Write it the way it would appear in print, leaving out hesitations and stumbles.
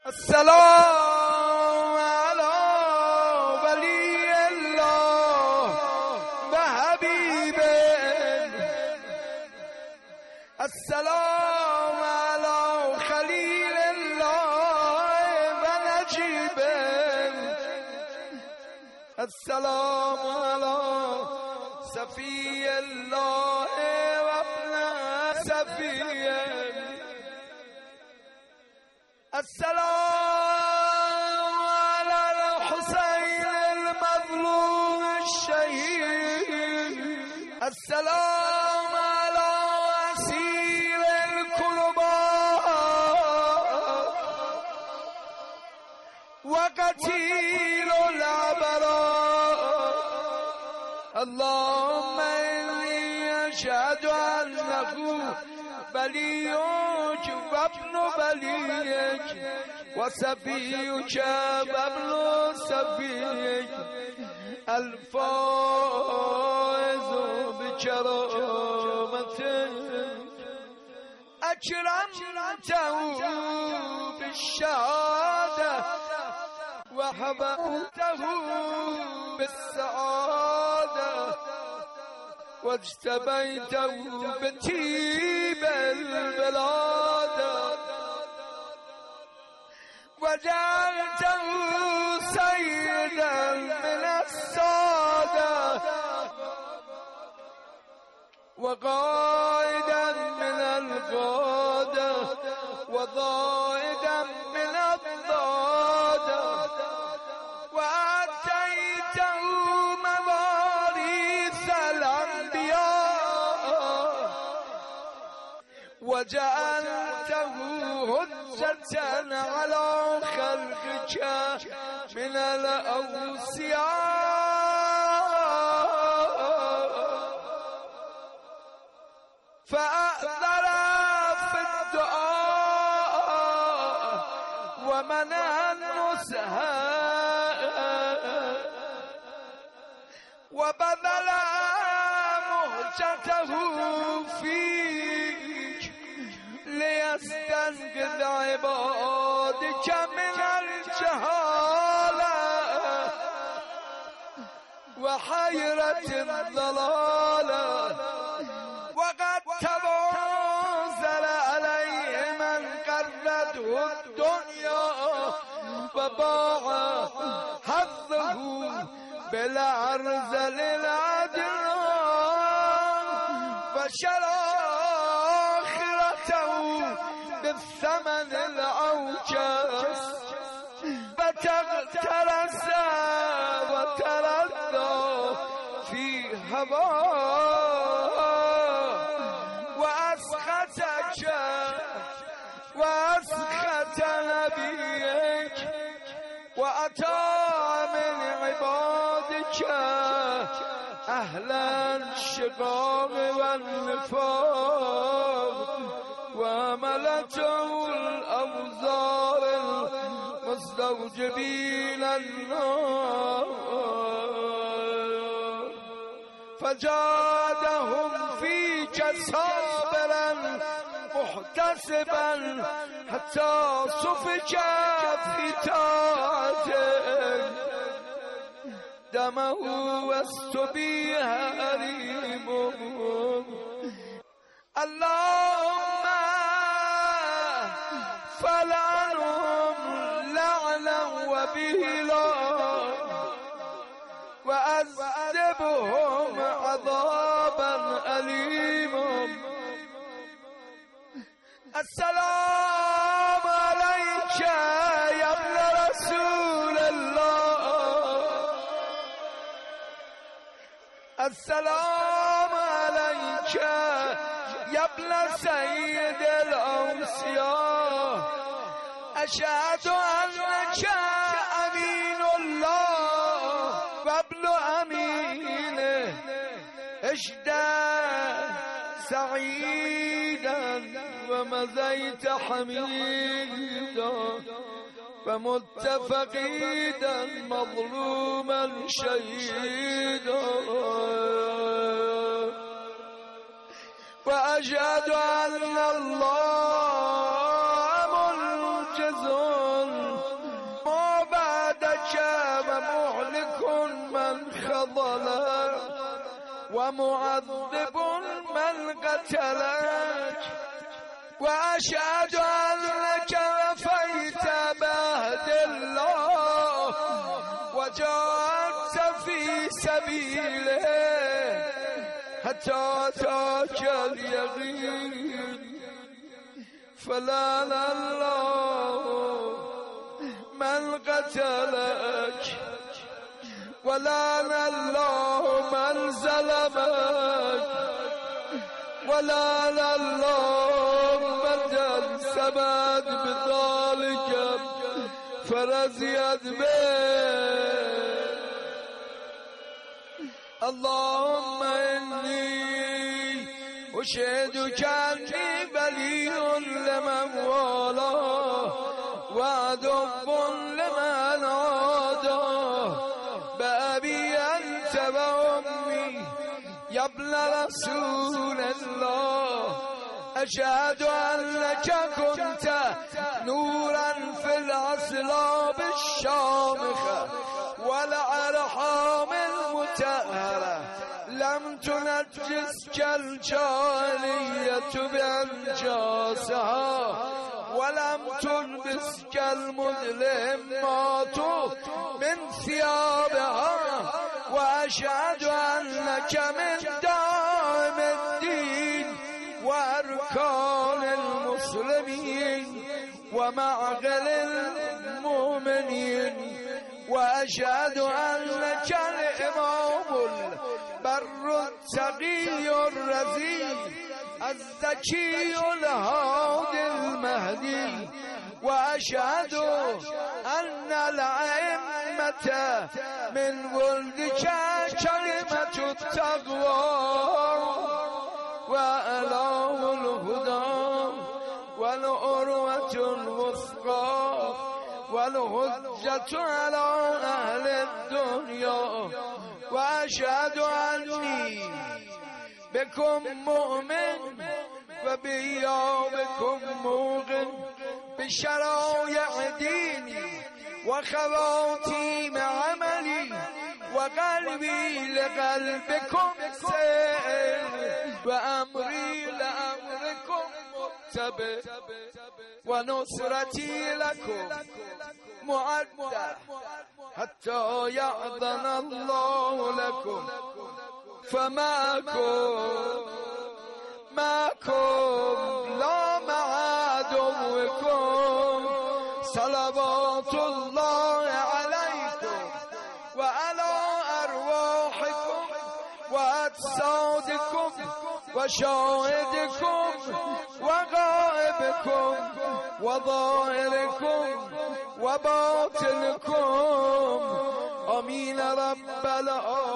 السلام على ولي الله وحبيبه. السلام على خليل الله ونجيبه. السلام على صفي الله وابن صفيه. السلام على الحسين المظلوم الشهيد. السلام على أسير الكرباء وقتيل العبراء. اللهم إني أشهد أنه بليك وابن بليك وصفيك وابن صفيك الفائز بكرامتك أكرمته بالشهادة وحببته بالسعادة واجتبيته بطيب البلاد وجعلته سيدا من السادة وقائدا من القادة وضائدا من الضادة وآتيته مواريث الأنبياء وجعلته حجة على خلقك من الأوصياء فأثر في الدعاء ومنع النسهاء وبذل مهجته فيك ليستنقذ عبادك من الجهالة وحيرة الضلالة وقد تنزل عليه من قرته الدنيا وباع حظه بالأرذل العدنان وشرى آخرته بالثمن الأوجس فتغترس وتردى في هواه وأسخطك وأسخط نبيك وأتى من عبادك أهل الشقاق والنفاق وملته الأوزار المستوجبين النار فجادهم فيك صابرا محتسبا حتى صفك في طاعتك دمه واستبيح أريمه. اللهم فلعنهم لعنا وبهلا وأذبهم عذابا أليما. السلام عليك يا ابن رسول الله. السلام عليك يا ابن سيد الأوصياء. أشهد أنك أمين الله وابن أمينه اشدا سعيدا ومزيت حميدا ومتفقيدا مظلوما شهيدا وأشهد أن الله منجز ومعذب من قتلك وأشهد أنك وفيت بعهد الله وجاهدت في سبيله حتى أتاك اليقين فلعن الله من قتلك ولعن الله من ظلمك ولعن الله من سبت بذلك فرضيت به. اللهم إني أشهدك أني ولي لمن والاه وعدو لمن عاداه بأبي أنت وأمي يا ابن رسول الله أشهد أنك كنت نورا في الأصلاب الشامخة والأرحام المطهرة لم تنجسك الجاهلية بأنجاسها ولم تلبسك المظلمات من ثيابها وأشهد أنك من دائم الدين وأركان المسلمين ومعقل المؤمنين وأشهد أنك الإمام البر التقي الرزي الزكي الهادي المهدي وأشهد أن الأئمة من ولدك كلمة التقوى وأعلام الهدى والعروة الوثقى والحجة على أهل الدنيا وأشهد أني بكم مؤمن وبيومكم موقن بشرائع ديني وخواتيم عملي وقلبي لقلبكم سير وأمري لأمركم متبع ونصرتي لكم معدة حتى يأذن الله لكم فماكم لا مع عدوكم صلوات الله عليكم وعلى أرواحكم وأجسادكم وشاهدكم وغائبكم وظاهركم وباطنكم آمين رب العالمين.